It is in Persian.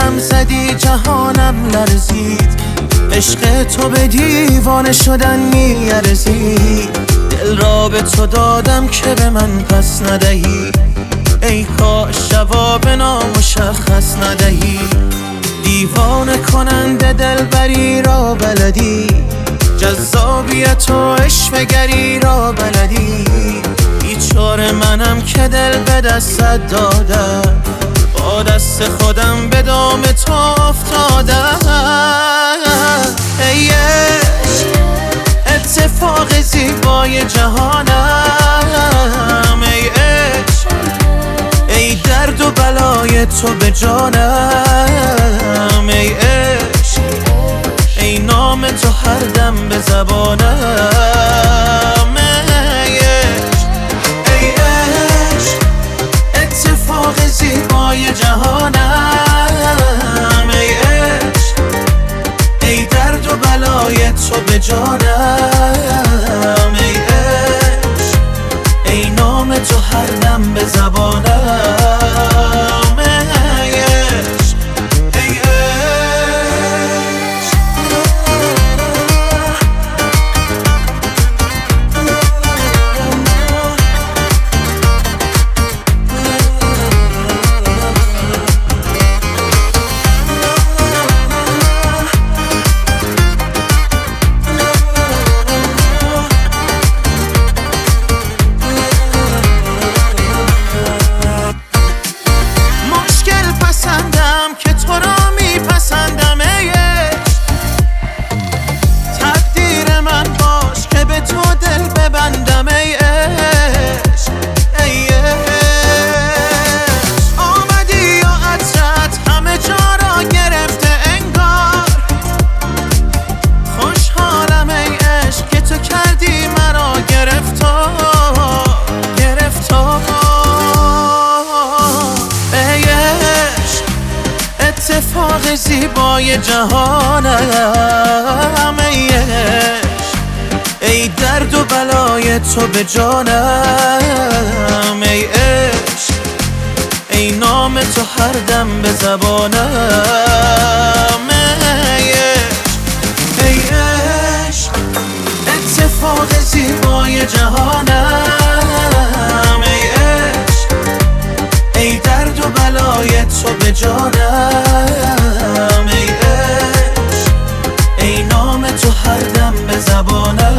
هم زدی جهانم لرزید، عشق تو به دیوانه شدن میارزید. دل را به تو دادم که به من پس ندهی، ای کاش جواب نامشخص ندهی. دیوانه کننده دلبری را بلدی، جذابیت و عشوه‌گری را بلدی. بیچاره منم که دل به دستت دادم، با دست خودم به دام تو افتادم. ای عشق اتفاق زیبای جهانم، ای عشق ای درد و بلای تو به جانم، ای عشق ای نام تو هر دم به زبانم. ای عشق ای عشق اتفاق زیبای جهانم، ای عشق ای درد و بلای تو به جانم، ای عشق ای نام تو هر دم به زبانم. که تو را میپسندم، ای عشق تقدیر من باش که به تو دل ببندم، ای عشق ای عشق آمدی یا عطرت همه جا را گرفته انگار. خوشحالم ای عشق که تو کردی مرا گرفتار. اتفاق زیبای جهانم، ای عشق ای درد و بلای تو به جانم، ای عشق ای نام تو هر دم به زبانم. ای عشق ای عشق اتفاق زیبای جهانم، ای عشق ای درد و بلای تو به جانم، ای عشق ای نام تو هر دم به زبانم.